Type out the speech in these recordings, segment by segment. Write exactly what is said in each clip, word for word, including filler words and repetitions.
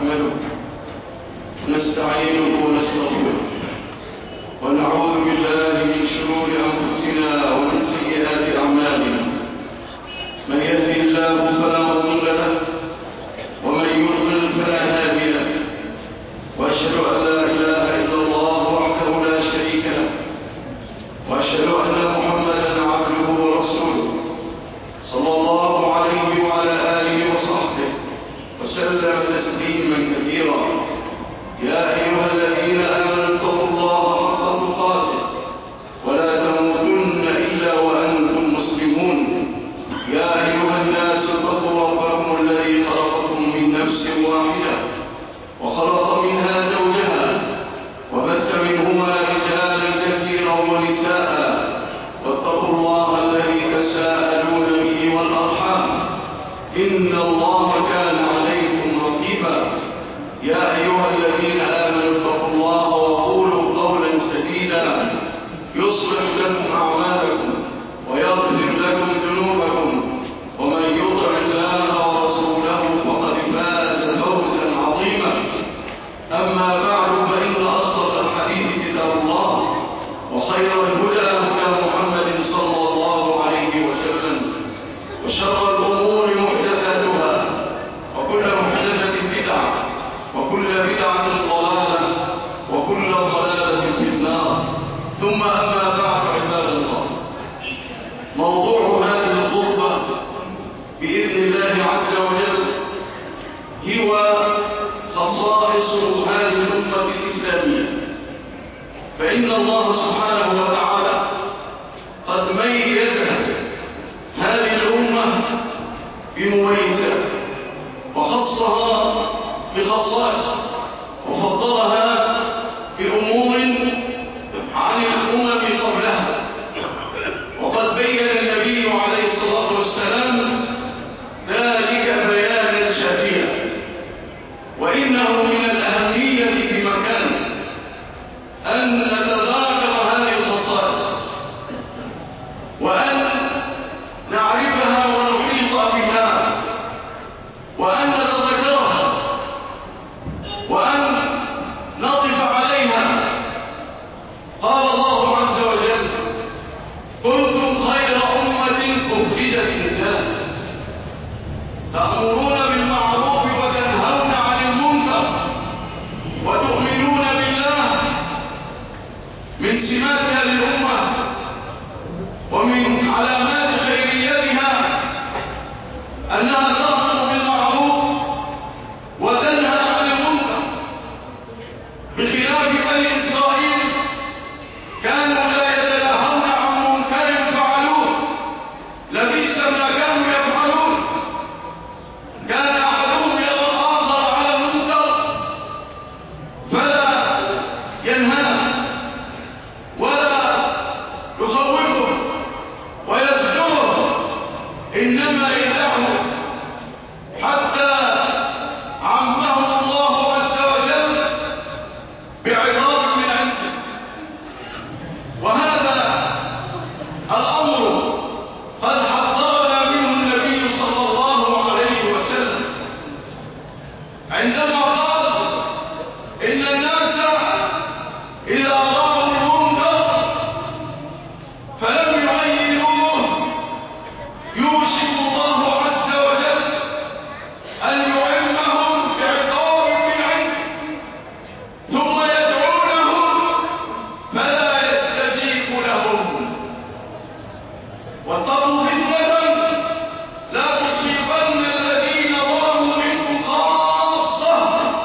نحمده نستعينه ونستغفره ونعوذ بالله من شرور أنفسنا ومن سيئات أعمالنا. من يهده الله فلا مضل له ومن يضلل فلا هادي له، وأشهد أن لا إله إلا الله وحده لا شريك له، وأشهد أن محمدا عبده ورسوله صلى الله عليه وعلى آله وصحبه وسلم تسليما كثيرا. يا أيها الذين آمنوا اتقوا الله حق تقاته ولا تموتن إلا وأنتم مسلمون. يا أيها الناس اتقوا ربكم الذي خلقكم من نفس واحدة وخلق منها زوجها وبث منهما رجالا كثيرا ونساء، واتقوا الله الذي تساءلون به والأرحام إن الله كان عليكم رقيبا. يا أيها الذين آمنوا اتقوا الله وقولوا قولا سديدا يصلح لكم أعمالكم ويغفر لكم ذنوبكم، ومن يطع الله ورسوله فقد فاز فوزا عظيما. أما بعد، فإن أصدق الحديث كتاب الله، وخير الهدى هدى محمد صلى الله عليه وسلم، وشر الأمور محدثاتها، وكل محدثة بدعة، وكل بدعة ضلالة، وكل ضلالة في النار. ثم أما بعد، عباد الله، موضوع هذه الخطبة بإذن الله عز وجل هو خصائص هذه الأمة الإسلامية. فإن الله سبحانه وتعالى قد ميز هذه الأمة بمميزات، وخصها بخصائص، وفضلها بأمور عن الأمم قبلها. وقد بين النبي عليه الصلاة والسلام ذلك بيانا شافيا، وإنه من الأهمية بمكان أن نتذاكر هذه الخصائص وأن نعرفها ونحيط بها وأن نتذكرها وأن نقف عليها. قال الله عز وجل: كنتم خير أمة أخرجت للناس تأمرون بالمعروف وتنهون عن المنكر وتؤمنون بالله. من سمات هذه الأمة ومن علامات خيريتها أنها تأمر بالمعروف وتنهى عن المنكر، بخلاف بني إسرائيل كانوا لا يتناهون عن منكر فعلوه، لبئس ما كانوا يفعلون. كان أحدهم يرى الآخر على المنكر فلا ينهاه ولا يخوفه ويزجره، إنما يدعه حتى عمه الله عز وجل بعقاب من عنده. وهذا الأمر قد حذرنا منه النبي صلى الله عليه وسلم عندما قال: إن الناس إذا رأوا المنكر فلم يغيروه يوشك الله عز وجل أن يعمهم بعقاب من عنده، ثم يدعونهم فلا يستجيب لهم. واتقوا فتنة لا تصيبن الذين ظلموا منكم خاصة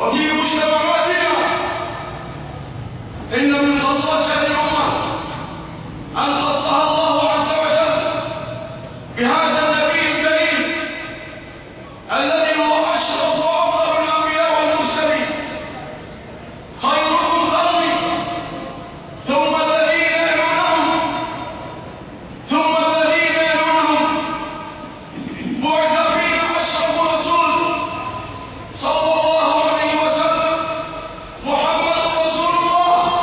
وفي مجتمعاتنا. إن من خصائص هذه الأمة أن خصها الله عز وجل بهذا النبي الكريم الذي هو أشرف وأفضل الأنبياء والمرسلين، خيركم قرني ثم الذين يلونهم ثم الذين يلونهم. بعث فينا أشرف رسول صلى الله عليه وسلم محمد رسول الله.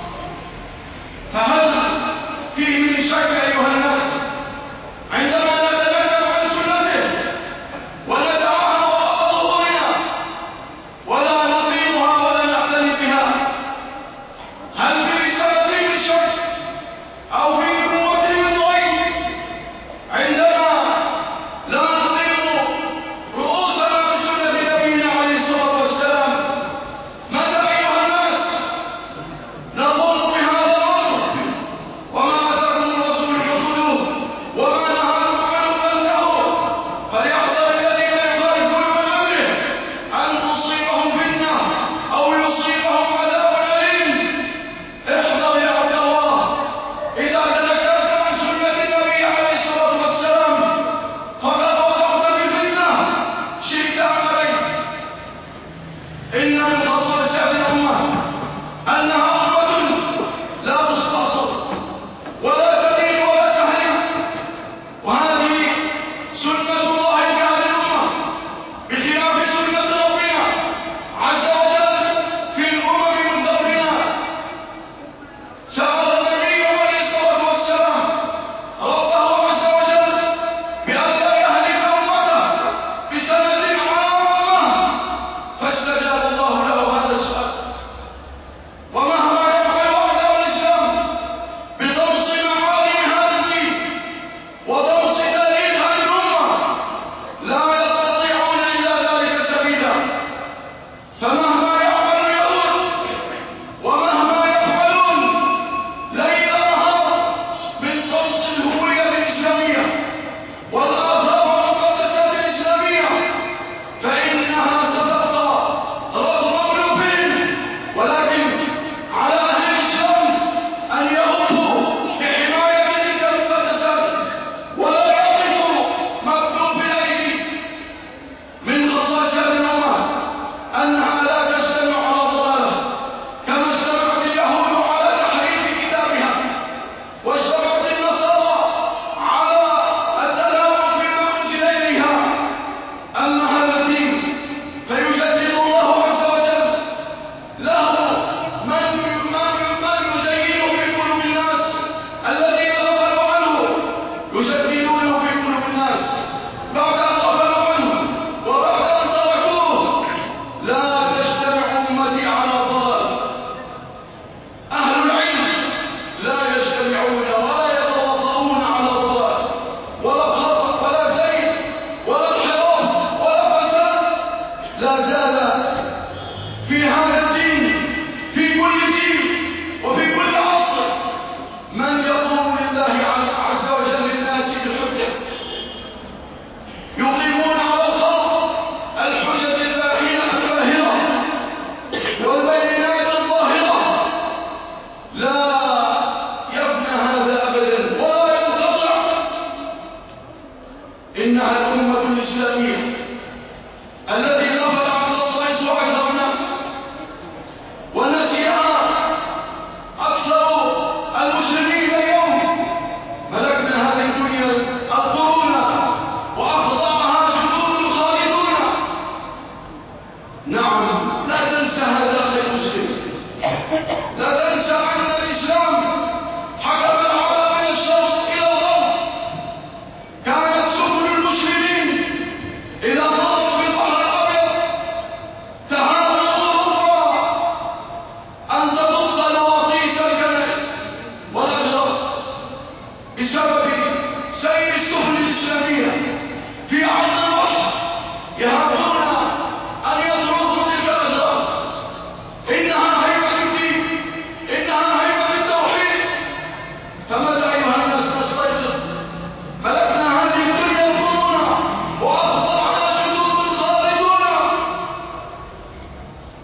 فهل فيه من شك أيها الناس عندما نتكلم عن سنته وندعها وراء ظهورنا ولا نقيمها ولا نعتني بها؟ هل في رسالته من شك أو في نبوته من ضيق عندما لا نقيم رؤوسنا بسنة نبينا عليه الصلاة والسلام؟ ماذا أيها الناس نقول بهذا الأمر؟ وما أتاكم الرسول فخذوه وما نهاكم عنه فانتهوا. فليحذر الذين يخالفون عن أمره أن تصيبهم فتنة أو يصيبهم عذاب أليم. احذر يا عبد الله، إذا تذكرت عن سنة النبي عليه الصلاة والسلام فقد وقعت بالفتنة شئت أم أبيت. إن من خصائص هذه الأمة أنها أمة لا تستعصر ولا تدين ولا تهلك، وهذه سنة الله في هذه الأمة بخلاف سنة ربنا عز وجل في الأمم من قبلنا. سأل النبي عليه الصلاة والسلام ربه عز وجل بأن لا يهلك أمته بسنة عامة، فاستجاب الله له هذا السؤال. ومهما يفعل أعداء الإسلام بطمس معالم هذا الدين وطمس تاريخ هذه الأمة لا يستطيعون إلا ذلك سبيلا. فمهما يفعل اليهود ومهما يفعلون ليل نهار من طمس الهوية الإسلامية والآثار والمقدسات الإسلامية فإنها ستبقى رغم قلوبهم. ولكن على أهل الإسلام أن يقوموا بحماية تلك المقدسات ولا يقفوا مكتوب الأيدي. من خصائص هذه الأمة أنها لا تجتمع على ضلالة كما اجتمعت اليهود على تحريف كتابها واجتمعت النصارى على التلاعب بما أنزل إليها. أما هذا الدين فيجدد الله عز وجل له من من من يزينه في قلوب الناس الذين غفلوا عنه، يجددونه في قلوب الناس بعد أن غفلوا عنه وبعد أن تركوه. لا تجتمع أمتي على ضلال. أهل العلم لا يجتمعون ولا يتوضؤون على ضلال ولا خطأ ولا زيت ولا انحراف ولا فساد. لا زال في هذا الدين في كل جيل وفي كل عصر من يقوم لله عز وجل للناس بالحجة، يقيمون على الخلق الحجج الباهرة الباهرة والبينات الظاهرة. لا يفنى هذا أبدا ولا ينقطع. إنها الأمة الإسلامية التي غفل عن خصائص أكثر الناس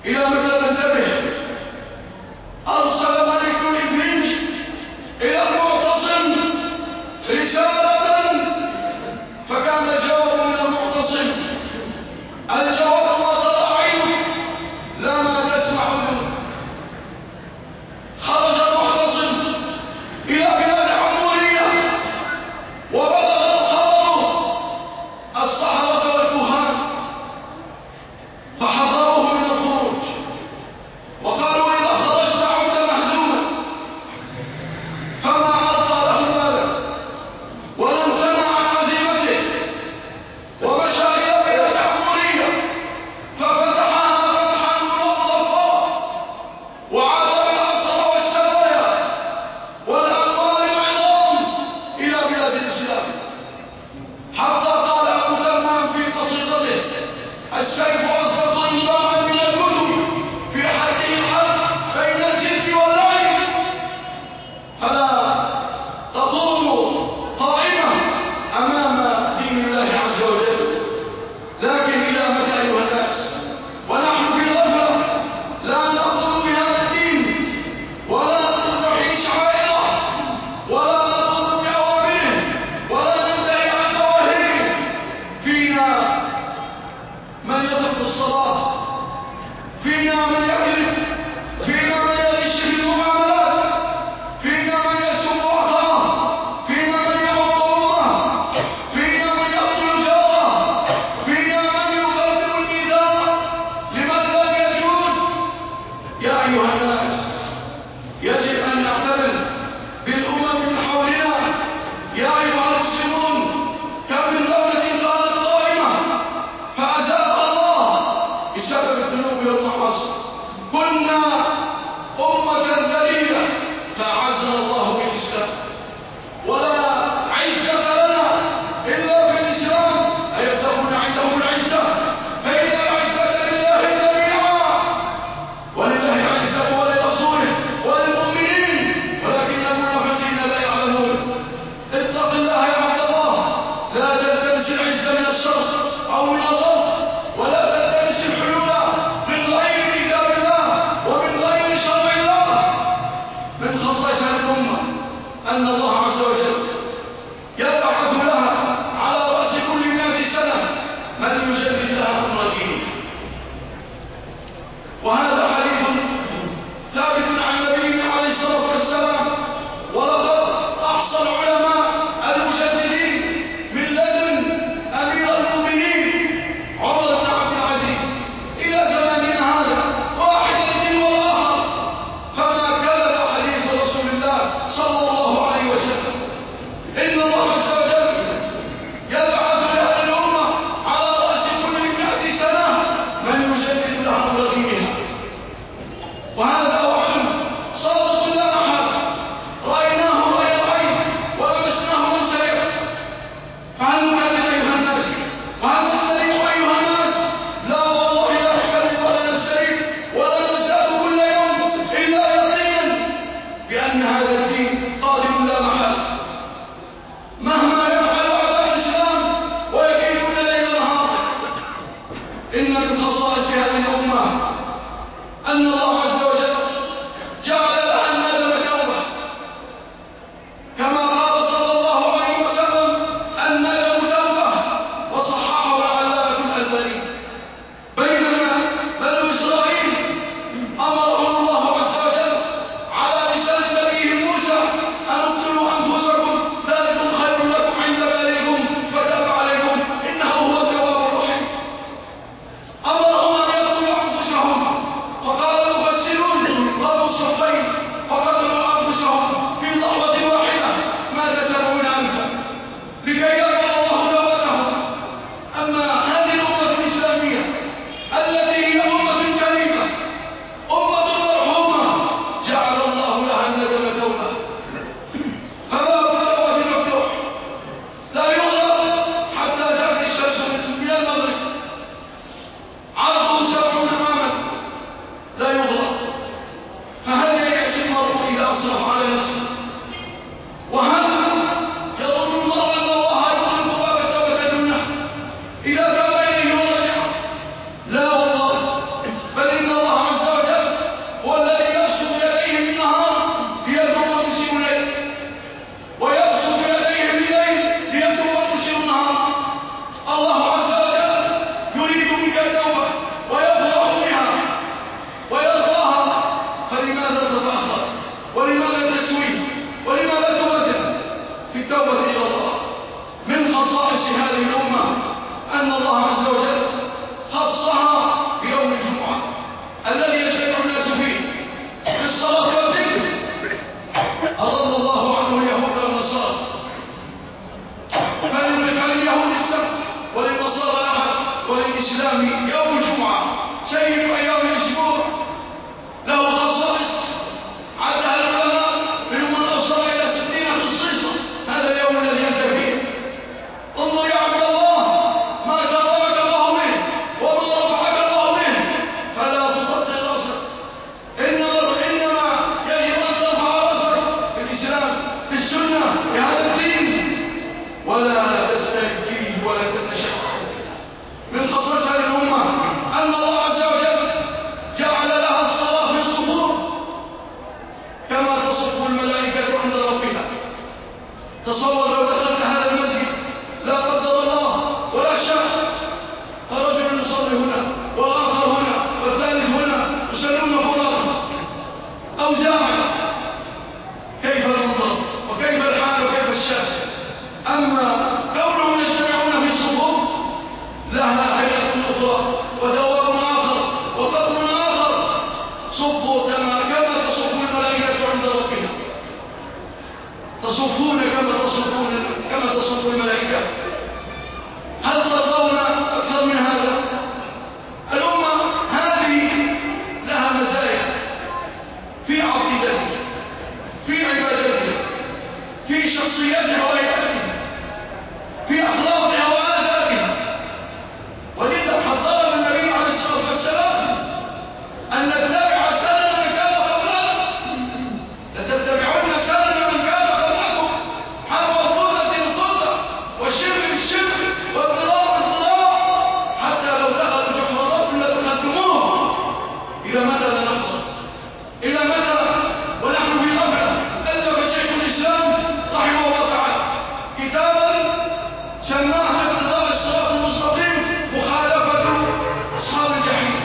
إلى متى ننتبه؟ أرسل ملك الإفريج إلى المعتصم رسالة، فكان الجواب من المعتصم الجواب ما ترى عينك لا ما تسمع اذنك. خرج المعتصم إلى بلاد عمورية وبلغ الخبر الصحابة والكهان فحذروه من الخروج وقالوا إذا خرجت عدت مهزوما، فما عطى له بالا ولم تمنع عن عزيمته ومشى إلى بلاد عمورية ففتحها فتحا ملطفا وعاد بالأسرى والسرايا والأموال العظام إلى بلاد الإسلام، حتى قال أبو تمام في قصيدته: السيف أصدق إجماعا من الكتب في حده الحق بين الجد واللعب، فلا تقوم قائمة أمام دين الله عز وجل. لكن إلى متى أيها الناس ونحن في غفلة لا نأخذ بهذا الدين ولا نستحي شعائره ولا نأخذ بأوامره ولا ننتهي عن ظواهره؟ فينا من يترك الصلاة، فينا من يكذب، فينا من يغش في المعاملات، فينا من يسب أخاه، فينا من يغض الله، فينا من يقتل جاره، فينا من يبذل الميزان لمن لا يجوز. يا أيها الناس يجب أن نعتبر بالأمم من حولنا. يا أيها المسلمون كم من دولة كانت قائمة فأزالها الله بسبب الذنوب والمعاصي. كنا أمة ذليلة فأعزنا الله بالإسلام، ولا عزة لنا إلا في الإسلام. أيبتغون عندهم العزة فإن العزة لله جميعا، ولله العزة ولرسوله وللمؤمنين ولكن المنافقين لا يعلمون. اتق الله يا عبد الله، لا تلتمس العزة من الشر أو من الغرب، ولا تلتمس الحلول من غير كتاب الله ومن غير شرع الله. من خصائص تصفون كما تصفون كما تصف الملائكة. هل ترضون أكثر من هذا؟ الأمة هذه لها مزايا في عقيدتها، في عبادتها، في شخصيتها وهيئتها، في أخلاقها وآدابها. ولذا حذرنا النبي عليه الصلاة والسلام أن نتبع سنن من كان قبلنا، لتتبعون سنن من كان قبلكم حذو القدة بالقدة والشرك بالشرك والضرار بالضرار، حتى لو دخلوا جحر رب لدخلتموه. إلى متى ننظر؟ إلى متى ونحن في غفلة؟ ألف شيخ الإسلام رحمه الله تعالى كتابا سماه اقتضاء الصراط المستقيم مخالفة أصحاب الجحيم.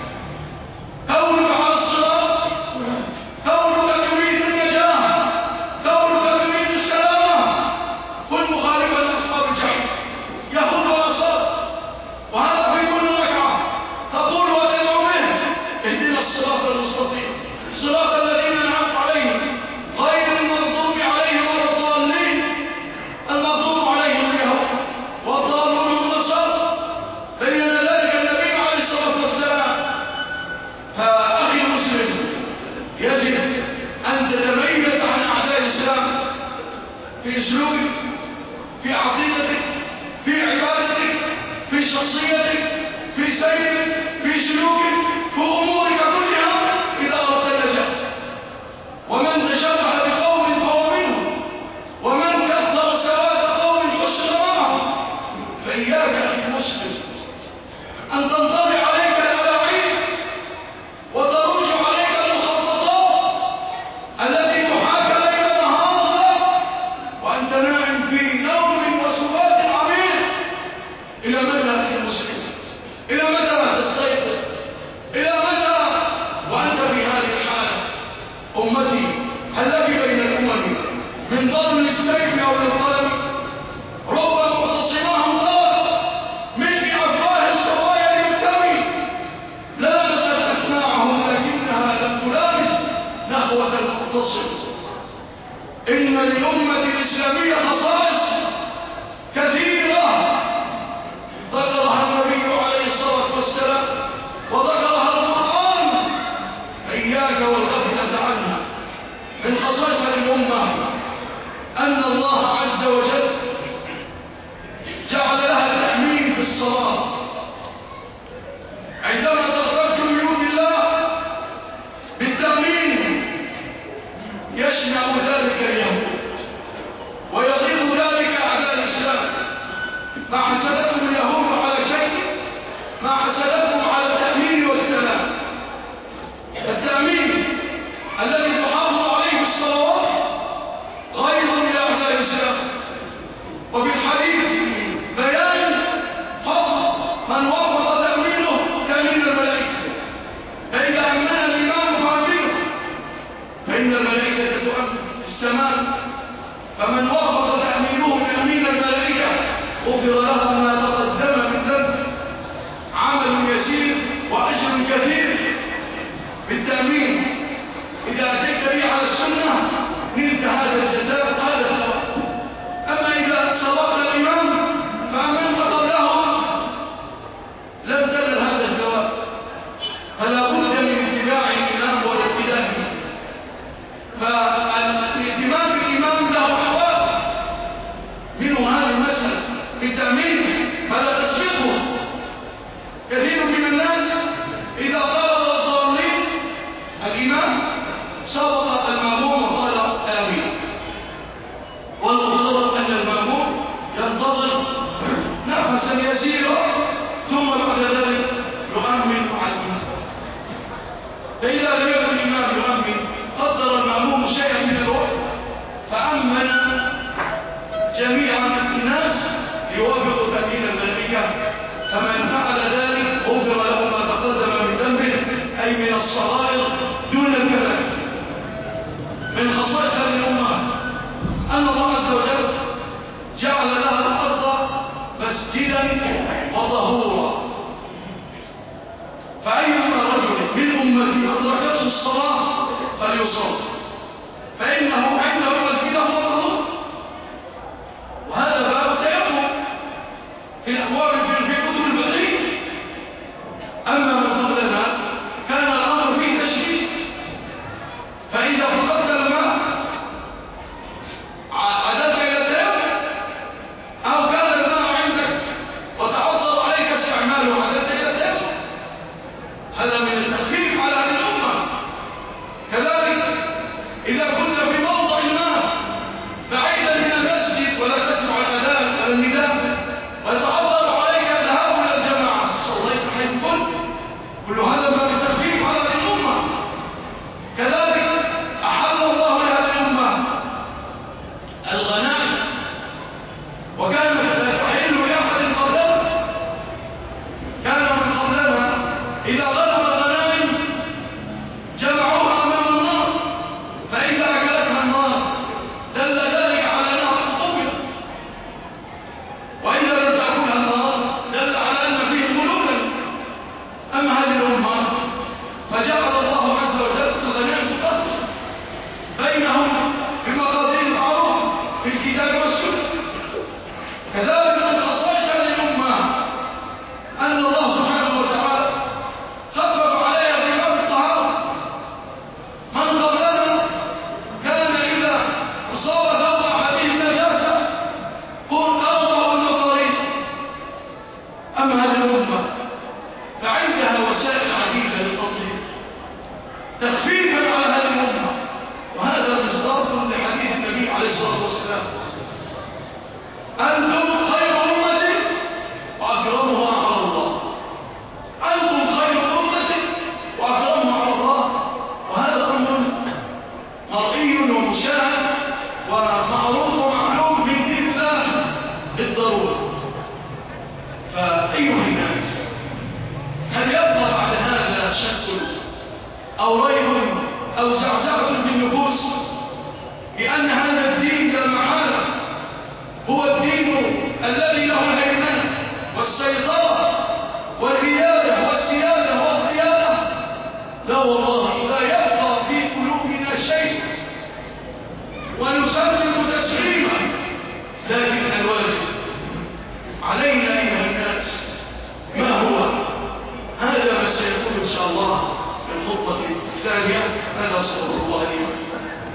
كونك على الصراط، كونك تريد النجاة، كونك تريد السلامة، كن مخالفا لأصحاب الجحيم يهود ونصارى. وهذا في كل ركعة تقول وتدعو به اهدنا الصراط المستقيم صراط الذين أنعمت عليهم غير المغضوب عليهم ولا الضالين. المغضوب عليهم اليهود والضالون النصارى، بين ذلك النبي عليه الصلاة والسلام. فأخي المسلم يجب أن تتميز عن أعداء الإسلام في أسلوبك، في عقيدتك، في عبادتك، في شخصيتك، في سيرك، في سلوكك، في أمورك كلها إذا أردت النجاة. ومن تشبه بقوم فهو منهم، ومن كثر سواد قوم حسن معهم. فإياك أخي المسلم أن تنطلع عليك الألاعيب وتروج عليك المخططات التي تحاك ليل نهارا وأنت نائم في نوم وسبات عميق. إلى متى أخي المسلم؟ إلى متى تستيقظ؟ إلى متى وأنت في هذه الحالة؟ أمتي هل لك بين الأمم من ضرب السيف أو القلم؟ رب مختصماهم ضار من بأفواه الصبايا ينتمي، لامست أسماعهم لكنها لم تلامس نخوة المختصم. إن للأمة الإسلامية خصائص كثيرة ذكرها النبي عليه الصلاة والسلام وذكرها القرآن، إياك والغفلة عنها. من خصائص الأمة أن الله عز وجل جعل لها التأمين في الصلاة. عندما تخرج من بيوت الله بالتأمين يشمع ذلك اليهود ويضيق ذلك أعداء الإسلام. ما حسدتهم اليهود على شيء، ما حسدتهم على التأمين والسلام. التأمين الذي تحافظ عليه الصلوات غير إلى أعداء الإسلام. وفي الحديث بيان فضل من وفق تأمينه تأمين الملائكة. فإذا أمن الإمام فأمنه، فإن الملائكة تؤمن السماء. فمن وفق تأمينه تأمين الملائكة غفر له ما تقدم من ذنبه، عمل يسير وأجر كثير بالتأمين. إذا أتيت به على السنة نلت هذا الجزاء هذا الثواب. أما إذا سبقت الإمام فأمنت قبله لم تنل هذا الثواب. فلا بد من اتباع الإمام والاقتداء به. فالاتباع بالإمام له أحوال، منه هذه المسألة بالتأمين فلا تسبقه. كثير من الناس إذا طلب الضالين الإمام سبق المأموم وقال آمين، والمفترض أن المأموم ينتظر نفسا يسيرا ثم بعد ذلك يؤمن مع الإمام. فإذا لم يكن الإمام يؤمن قدر المأموم شيئا من الوقت فأمن جميع الناس يوافق تأمين الملائكة. فمن فعل ذلك غفر له ما تقدم من ذنبه، أي من الصغائر دون الكبائر. من خصائص هذه الأمة أن الله عز وجل جعل لها الأرض مسجدا وطهورا. فأيما رجل من أمتي أدركته الصلاة فليصلي، فإنه عنده مسجده وطهور تخفيفا على هذه الأمة. وهذا مصداق لحديث النبي عليه الصلاة والسلام: أنتم خير أمة وأكرمها على الله. أنتم خير أمة وأكرمها على الله. وهذا أمر مرئي ومشاهد ومعروف ومعلوم من دين الله بالضرورة. فأيها الناس، هل يبقى بعد هذا شك أو ريب أو زعزعة في النفوس بأن هذا الدين كالمعالم هو الدين الذي له الهيمنة والسيطرة والريادة والسيادة والقيادة؟ لا والله، لا يبقى في قلوبنا شيء ونسلم تسليما. لكن الواجب علينا أيها الناس ما هو؟ هذا ما سيكون إن شاء الله في الخطبة الثانية. هذا صلى الله عليه وسلم.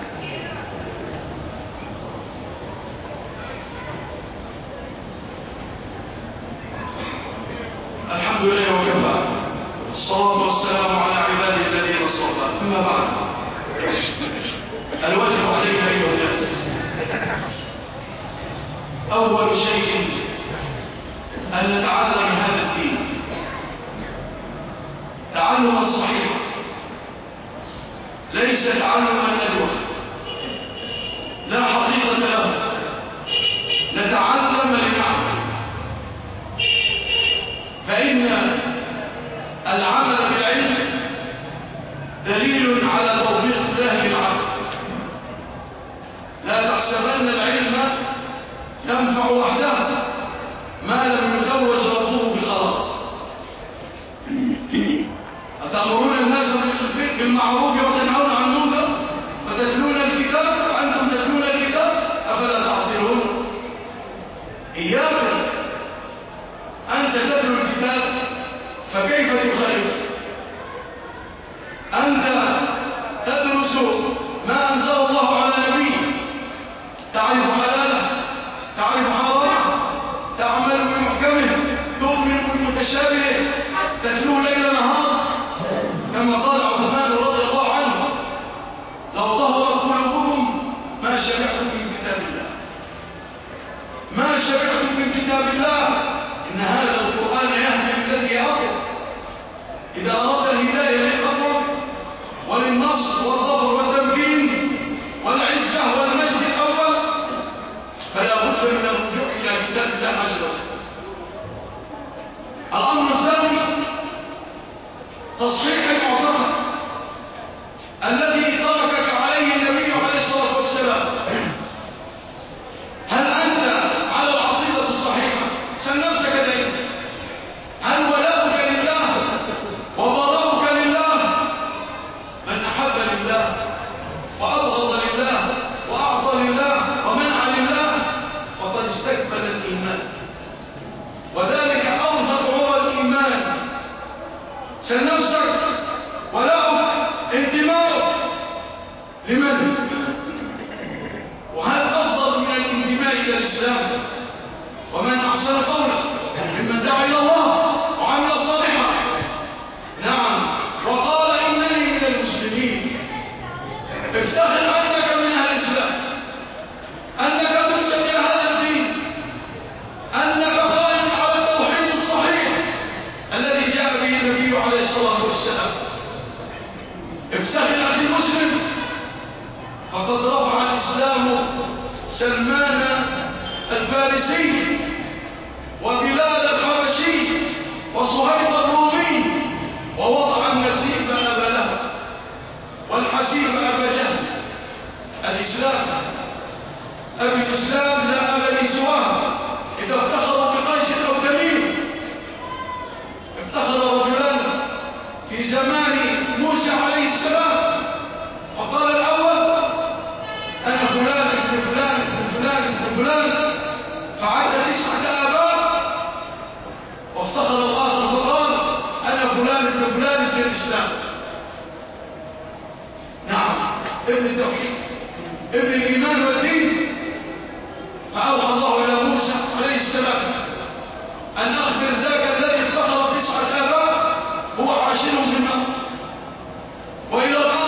الحمد لله وكفى، والصلاة والسلام على عباده الذين اصطفى. أما بعد، الواجب علينا أيها الناس أول شيء أن نتعلم هذا الدين تعلما صحيحا، ليس تعلما ندوة لا حقيقة له. نتعلم لنعمل، فإن العمل بالعلم دليل على توفيق الله للعبد. لا تحسبن العلم ينفع وحده ما لم يزوج رسوله بالغرض. أتأمرون الناس بالمعروف وتنهون عن المنكر وتتلون الكتاب وأنتم تتلون الكتاب أفلا تعقلون؟ إياك أنت تتلو الكتاب فكيف تخالف؟ أنت تدرس ما أنزل الله على نبيه، تعرف حلاله، تعرف حرامه، تعمل بمحكمه، تؤمن بالمتشابه، تتلو ليل نهار. كما قال عثمان رضي الله عنه: لو ظهرت قلوبكم ما شبعتم من كتاب الله، ما شبعتم من كتاب الله. إن هذا القرآن يهدي الذي يعرف. إذا أردت الهداية للأمر وللنصر والظفر والتمكين والعزة والمجد الأول فلا بد من الرجوع إلى كتاب الله عز وجل. الأمر الثاني تصحيح المعتقد الذي تركك عليه النبي عليه الصلاة والسلام. هل أنت على العقيدة الصحيحة؟ سل نفسك دائما: هل ولاؤك لله وبراؤك لله؟ من أحب لله وأبغض لله وأعطى لله ومنع لله فقد استكمل الإيمان، وذلك أوثق عرى الإيمان. سل نفسك: ولاؤك انتماؤك لمن؟ وهل أفضل من الانتماء إلى الإسلام؟ ومن أحسن قولا ممن دعا إلى الله وعمل صالحا. نعم، وقال إنني من المسلمين. افتخر أنك من أهل الإسلام، أنك تنسب إلى هذا الدين، أنك قائم على التوحيد الصحيح الذي جاء به النبي عليه الصلاة والسلام. افتخر أخي المسلم، فقد رفع الإسلام سلمان الفارسي وبلال الحبشي وصهيب الرومي، ووضع النسيب أبا لهب والحسيب أبا جهل. الإسلام أبي الإسلام لا أبا لي سواه. إذا افتخروا بقيس أو تميم، افتخر رجلان في زمان موسى عليه السلام، فقال الأول: أنا فلان ابن فلان ابن فلان ابن فلان، فعد تسعة آباء. وافتخر الآخر فقال: أنا فلان ابن فلان ابن الإسلام. نعم، ابن التوحيد، ابن الإيمان والدين. فأوحى الله إلى موسى عليه السلام أن أخبر ذاك الذي افتخر تسعة آباء هو عاشرهم في النار. وإلى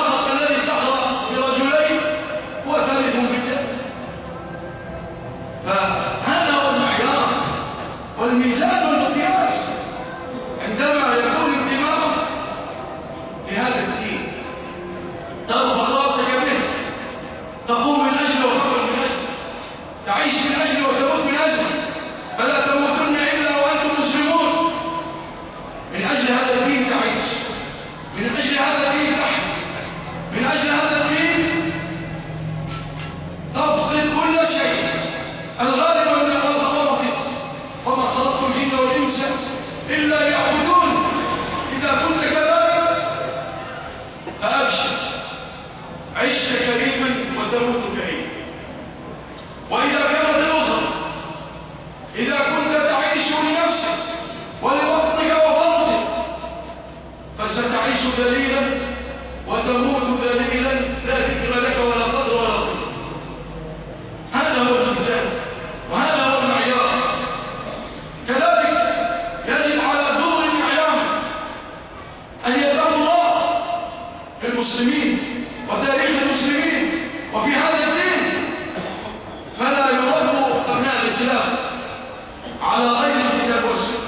المسلمين وتاريخ المسلمين وفي هذا الدين، فلا يرد أبناء الإسلام على غير الكتاب والسنة.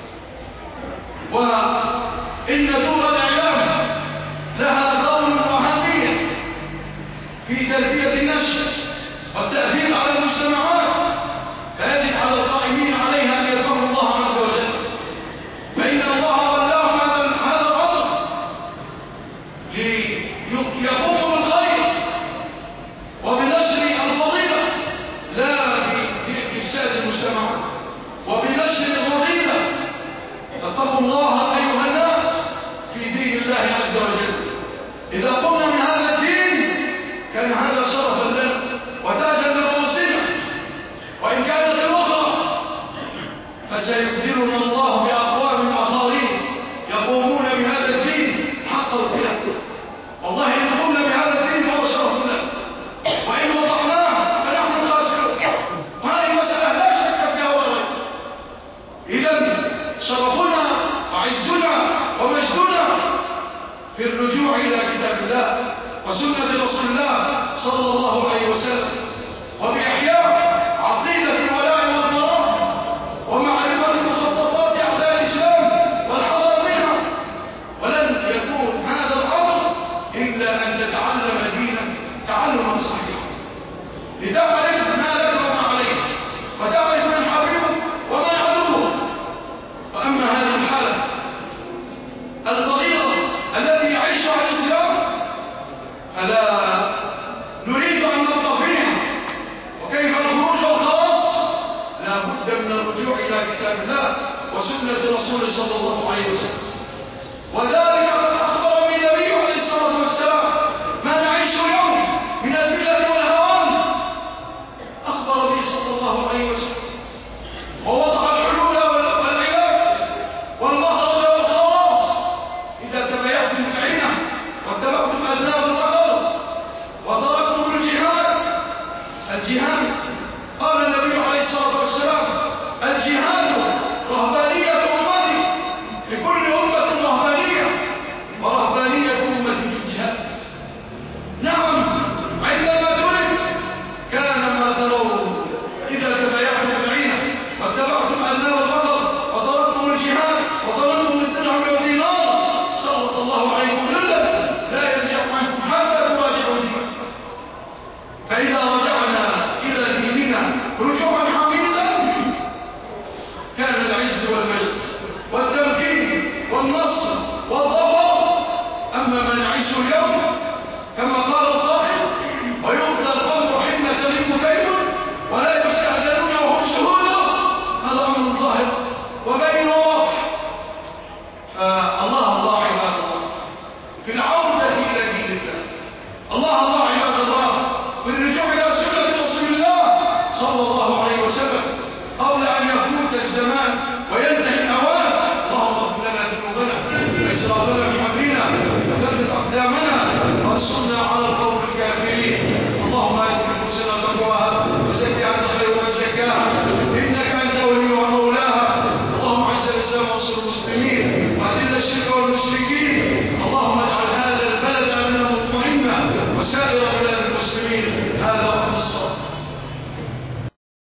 وإن دور الإعلام لها دور وأهمية في تربية النشء والتأثير على المجتمعات، فيجب على القائمين عليها أن يذكروا الله عز وجل، فإن الله ولاهم هذا الأمر ليقوموا بالخير وبنشر الفضيلة، لا بإفساد المجتمعات، وبنشر الفضيلة. فاتقوا الله أيها الناس في دين الله عز وجل. إذا قمنا من هذا الدين كان هذا شرفا لنا وتاجا لرؤوسنا، وإن كانت الأخرى فسيقدرنا الله بأقوام آخرين يقومون بهذا الدين حق القيام. والله إن قمنا بهذا الدين فهو شرف لنا، وإن وضعناه فنحن خاسرون. وهذه مسألة لا شك فيها ولا ريب. إذن شرفنا وعزنا ومجدنا في الرجوع إلى كتاب الله وسنة رسول الله صلى الله عليه وسلم، وبإحياء عقيدة الولاء والبراء ومعرفة مخططات أعداء الإسلام والحذر منها. ولن يكون هذا الأمر إلا أن تتعلم دينك تعلما صحيحا لتعمل